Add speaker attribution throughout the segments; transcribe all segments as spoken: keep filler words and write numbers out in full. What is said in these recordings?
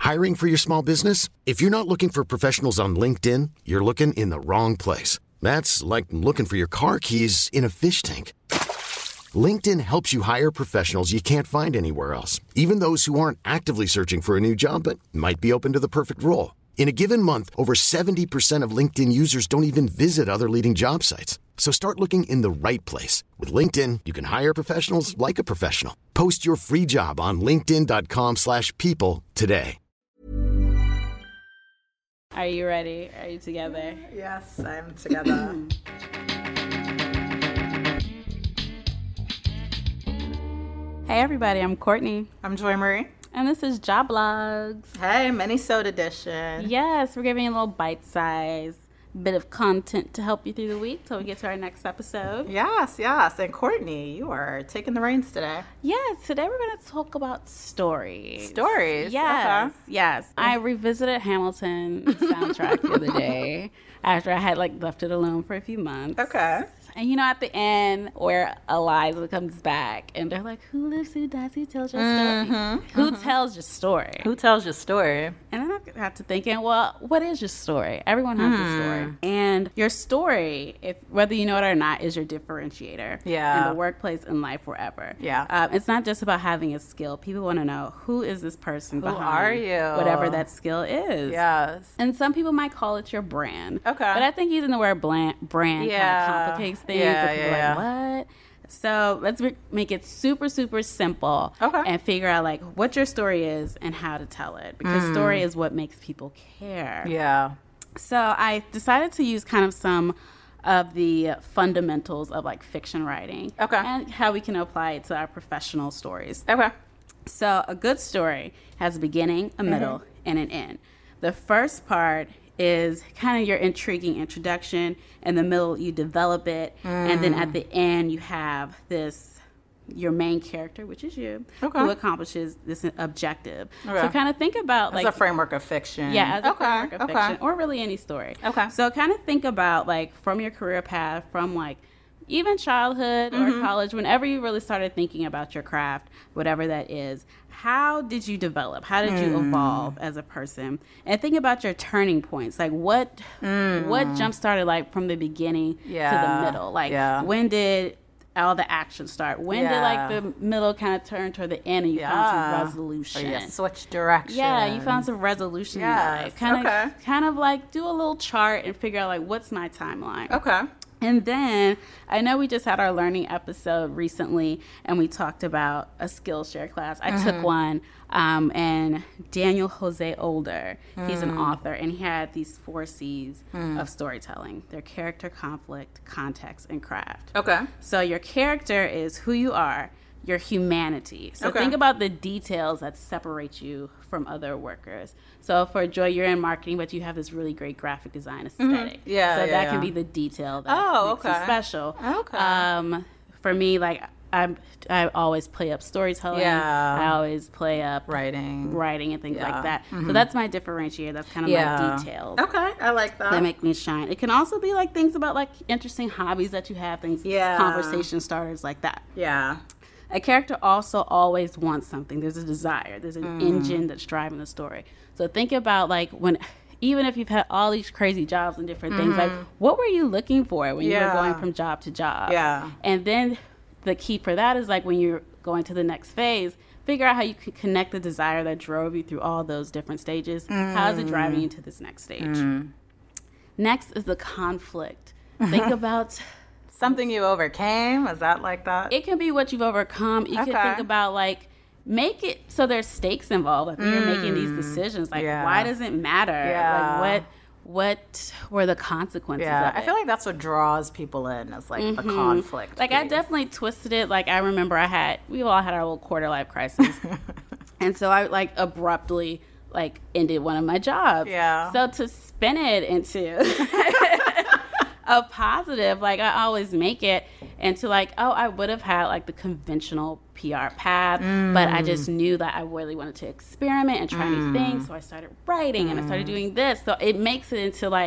Speaker 1: Hiring for your small business? If you're not looking for professionals on LinkedIn, you're looking in the wrong place. That's like looking for your car keys in a fish tank. LinkedIn helps you hire professionals you can't find anywhere else, even those who aren't actively searching for a new job but might be open to the perfect role. In a given month, over seventy percent of LinkedIn users don't even visit other leading job sites. So start looking in the right place. With LinkedIn, you can hire professionals like a professional. Post your free job on linkedin.com slash people today.
Speaker 2: Are you ready? Are you together?
Speaker 3: Yes, I'm together.
Speaker 2: Hey everybody, I'm Courtney.
Speaker 3: I'm Joy Marie.
Speaker 2: And this is Job Logs.
Speaker 3: Hey, Minnesota edition.
Speaker 2: Yes, we're giving you a little bite-sized bit of content to help you through the week till we get to our next episode.
Speaker 3: Yes, yes. And Courtney, you are taking the reins today.
Speaker 2: Yes, today we're going to talk about stories.
Speaker 3: Stories?
Speaker 2: Yes,
Speaker 3: okay.
Speaker 2: yes. I revisited Hamilton soundtrack the other day after I had like left it alone for a few months.
Speaker 3: Okay.
Speaker 2: And you know, at the end where Eliza comes back and they're like, who lives, who dies, who tells your story?
Speaker 3: Mm-hmm,
Speaker 2: who
Speaker 3: mm-hmm.
Speaker 2: tells your story?
Speaker 3: Who tells your story?
Speaker 2: And then I have to thinking, well, what is your story? Everyone has
Speaker 3: mm.
Speaker 2: a story. And your story, if whether you know it or not, is your differentiator.
Speaker 3: Yeah.
Speaker 2: In the workplace, in life, wherever.
Speaker 3: Yeah.
Speaker 2: Um, it's not just about having a skill. People want to know, who is this person
Speaker 3: who
Speaker 2: behind
Speaker 3: are you?
Speaker 2: whatever that skill is.
Speaker 3: Yes.
Speaker 2: And some people might call it your brand.
Speaker 3: Okay.
Speaker 2: But I think using the word brand, brand
Speaker 3: yeah.
Speaker 2: kind of complicates things.
Speaker 3: Yeah,
Speaker 2: So people
Speaker 3: yeah,
Speaker 2: are
Speaker 3: yeah.
Speaker 2: like, what? So let's re- make it super, super simple.
Speaker 3: Okay.
Speaker 2: And figure out like what your story is and how to tell it. Because
Speaker 3: Mm.
Speaker 2: story is what makes people care.
Speaker 3: Yeah.
Speaker 2: So I decided to use kind of some of the fundamentals of like fiction writing.
Speaker 3: Okay.
Speaker 2: And how we can apply it to our professional stories.
Speaker 3: Okay.
Speaker 2: So a good story has a beginning, a middle, mm-hmm. and an end. The first part is kind of your intriguing introduction. In the middle, you develop it. Mm. And then at the end, you have this, your main character, which is you,
Speaker 3: okay.
Speaker 2: who accomplishes this objective.
Speaker 3: Okay.
Speaker 2: So kind of think about
Speaker 3: as
Speaker 2: like...
Speaker 3: a framework of fiction.
Speaker 2: Yeah, as a
Speaker 3: okay.
Speaker 2: framework of
Speaker 3: okay.
Speaker 2: fiction. Or really any story.
Speaker 3: Okay.
Speaker 2: So kind of think about like from your career path, from like even childhood
Speaker 3: mm-hmm.
Speaker 2: or college, whenever you really started thinking about your craft, whatever that is, how did you develop? How did you
Speaker 3: mm.
Speaker 2: evolve as a person? And think about your turning points. Like what
Speaker 3: mm.
Speaker 2: what jump started like from the beginning
Speaker 3: yeah.
Speaker 2: to the middle? Like
Speaker 3: yeah.
Speaker 2: when did all the action start? When
Speaker 3: yeah.
Speaker 2: did like the middle kind of turn toward the end and you
Speaker 3: yeah.
Speaker 2: found some resolution?
Speaker 3: Or you switch direction.
Speaker 2: Yeah, you found some resolution.
Speaker 3: Yes.
Speaker 2: In life. Kind
Speaker 3: okay.
Speaker 2: of kind of like do a little chart and figure out like what's my timeline.
Speaker 3: Okay.
Speaker 2: And then I know we just had our learning episode recently, and we talked about a Skillshare class. I mm-hmm. took one, um, and Daniel Jose Older, mm. he's an author, and he had these four C's mm. of storytelling. Their character, conflict, context, and craft.
Speaker 3: Okay.
Speaker 2: So your character is who you are, your humanity. So
Speaker 3: okay.
Speaker 2: think about the details that separate you from other workers. So for Joy, you're in marketing, but you have this really great graphic design aesthetic.
Speaker 3: Mm-hmm. Yeah,
Speaker 2: So
Speaker 3: yeah,
Speaker 2: that
Speaker 3: yeah.
Speaker 2: can be the detail that
Speaker 3: oh,
Speaker 2: makes
Speaker 3: okay.
Speaker 2: you special.
Speaker 3: Okay.
Speaker 2: Um, for me, like I'm, I always play up storytelling.
Speaker 3: Yeah.
Speaker 2: I always play up
Speaker 3: writing,
Speaker 2: writing, and things
Speaker 3: yeah.
Speaker 2: like that.
Speaker 3: Mm-hmm.
Speaker 2: So that's my differentiator. That's kind of
Speaker 3: yeah.
Speaker 2: my details.
Speaker 3: Okay, I like that.
Speaker 2: That make me shine. It can also be like things about like interesting hobbies that you have, things,
Speaker 3: yeah.
Speaker 2: conversation starters like that.
Speaker 3: Yeah.
Speaker 2: A character also always wants something. There's a desire. There's an
Speaker 3: mm.
Speaker 2: engine that's driving the story. So think about like when, even if you've had all these crazy jobs and different
Speaker 3: mm-hmm.
Speaker 2: things, like what were you looking for when
Speaker 3: yeah.
Speaker 2: you were going from job to job?
Speaker 3: Yeah.
Speaker 2: And then the key for that is like when you're going to the next phase, figure out how you can connect the desire that drove you through all those different stages. Mm. How is it driving you to this next stage? Mm. Next is the conflict. Think about...
Speaker 3: Something you overcame? Is that like that?
Speaker 2: It can be what you've overcome. You
Speaker 3: okay.
Speaker 2: can think about like, make it so there's stakes involved. Like when mm. you're making these decisions, like
Speaker 3: yeah.
Speaker 2: why does it matter?
Speaker 3: Yeah.
Speaker 2: Like what what were the consequences
Speaker 3: yeah.
Speaker 2: of it?
Speaker 3: I feel like that's what draws people in is like mm-hmm. the conflict.
Speaker 2: Like
Speaker 3: piece.
Speaker 2: I definitely twisted it. Like I remember I had, we all had our little quarter life crisis. And so I like abruptly like ended one of my jobs.
Speaker 3: Yeah.
Speaker 2: So to spin it into a positive, like I always make it into like, oh, I would have had like the conventional P R path, mm. but I just knew that I really wanted to experiment and try mm. new things. So I started writing mm. and I started doing this. So it makes it into like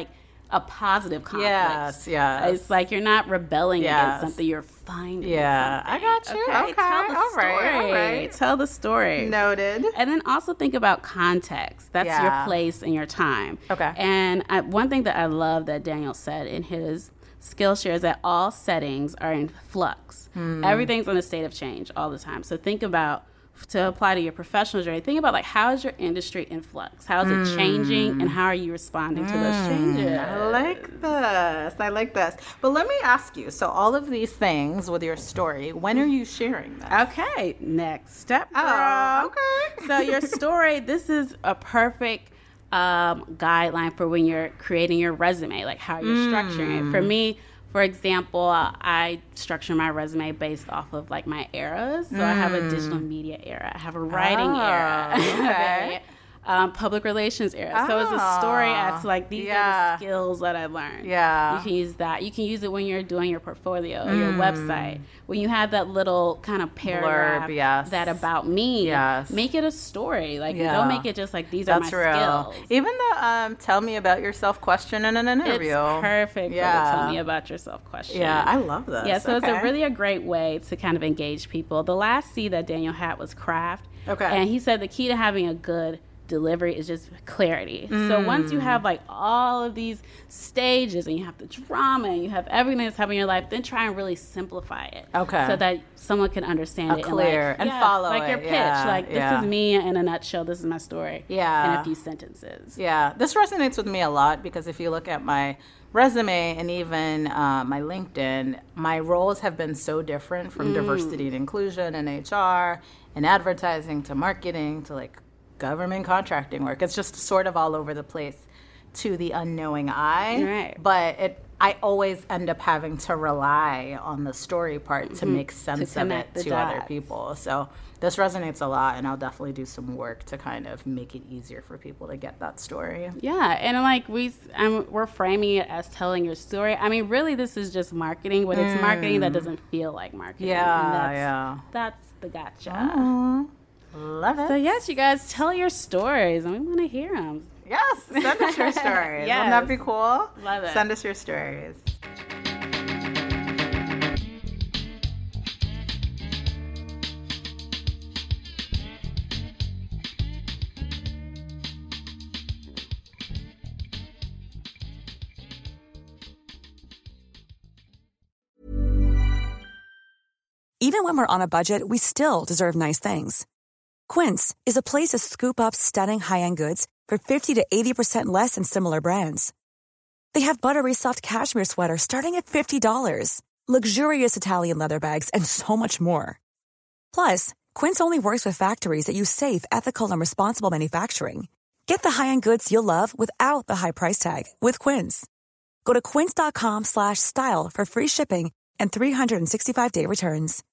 Speaker 2: a positive conflict.
Speaker 3: Yes, yes.
Speaker 2: It's like you're not rebelling
Speaker 3: Yes.
Speaker 2: against something, you're finding
Speaker 3: Yeah,
Speaker 2: something.
Speaker 3: I got you. Okay,
Speaker 2: tell the
Speaker 3: all
Speaker 2: story.
Speaker 3: right, all right.
Speaker 2: Tell the story.
Speaker 3: Noted.
Speaker 2: And then also think about context. That's
Speaker 3: Yeah.
Speaker 2: your place and your time.
Speaker 3: Okay.
Speaker 2: And I, one thing that I love that Daniel said in his Skillshare is that all settings are in flux.
Speaker 3: Hmm.
Speaker 2: Everything's in a state of change all the time. So think about, to apply to your professional journey, think about like, how is your industry in flux? How is it changing, and how are you responding to those changes?
Speaker 3: I like this. I like this. But let me ask you, so all of these things with your story, when are you sharing them?
Speaker 2: Okay, next step, girl.
Speaker 3: Oh, okay.
Speaker 2: So your story, this is a perfect um, guideline for when you're creating your resume, like how you're structuring it. For me, for example, uh, I structure my resume based off of like my eras. So I have a digital media era, I have a writing
Speaker 3: Oh,
Speaker 2: era, I have
Speaker 3: okay.
Speaker 2: a um, public relations era. So it's a story as to like, these
Speaker 3: Yeah.
Speaker 2: are the skills that I learned.
Speaker 3: Yeah.
Speaker 2: You can use that. You can use it when you're doing your portfolio or your website. When you have that little kind of paragraph,
Speaker 3: Blurb, yes.
Speaker 2: that about me,
Speaker 3: Yes.
Speaker 2: make it a story. Like,
Speaker 3: Yeah.
Speaker 2: don't make it just like, these
Speaker 3: That's
Speaker 2: are my
Speaker 3: real.
Speaker 2: skills.
Speaker 3: Even the um, tell me about yourself question in an interview.
Speaker 2: It's perfect
Speaker 3: Yeah.
Speaker 2: for the tell me about yourself question.
Speaker 3: Yeah, I love this.
Speaker 2: Yeah, so it's
Speaker 3: Okay.
Speaker 2: a really a great way to kind of engage people. The last C that Daniel had was craft.
Speaker 3: Okay.
Speaker 2: And he said the key to having a good delivery is just clarity. So once you have like all of these stages and you have the drama and you have everything that's happening in your life, then try and really simplify it.
Speaker 3: Okay.
Speaker 2: So that someone can understand
Speaker 3: A
Speaker 2: it.
Speaker 3: clear
Speaker 2: and, like,
Speaker 3: and
Speaker 2: yeah,
Speaker 3: follow
Speaker 2: like your
Speaker 3: it.
Speaker 2: pitch.
Speaker 3: Yeah,
Speaker 2: Like, this
Speaker 3: yeah.
Speaker 2: is me in a nutshell. This is my story.
Speaker 3: Yeah.
Speaker 2: In a few sentences.
Speaker 3: Yeah, this resonates with me a lot because if you look at my resume and even uh, my LinkedIn, my roles have been so different from diversity and inclusion and H R and advertising to marketing to like government contracting work. It's just sort of all over the place to the unknowing eye.
Speaker 2: Right.
Speaker 3: But it, I always end up having to rely on the story part to make sense of it
Speaker 2: connect the
Speaker 3: to other
Speaker 2: dots.
Speaker 3: people. So this resonates a lot, and I'll definitely do some work to kind of make it easier for people to get that story.
Speaker 2: Yeah, and like we, um, we're framing it as telling your story. I mean, really, this is just marketing, but it's marketing that doesn't feel like marketing.
Speaker 3: Yeah,
Speaker 2: and that's,
Speaker 3: yeah.
Speaker 2: That's the gotcha.
Speaker 3: Aw, love it.
Speaker 2: So yes, you guys tell your stories, and we want to hear them.
Speaker 3: Yes, send us your stories.
Speaker 2: Yes.
Speaker 3: Wouldn't that be cool?
Speaker 2: Love it.
Speaker 3: Send us your stories.
Speaker 4: Even when we're on a budget, we still deserve nice things. Quince is a place to scoop up stunning high-end goods for fifty to eighty percent less than similar brands. They have buttery soft cashmere sweaters starting at fifty dollars, luxurious Italian leather bags, and so much more. Plus, Quince only works with factories that use safe, ethical, and responsible manufacturing. Get the high-end goods you'll love without the high price tag with Quince. Go to quince.com slash style for free shipping and three hundred sixty-five day returns.